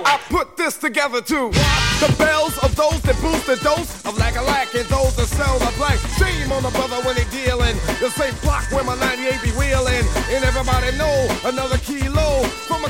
I put this together too. The bells of those that boost the dose of lack and those that sell the blank. Shame on the brother when they dealing. The same block where my 98 be wheeling. And everybody know another kilo from a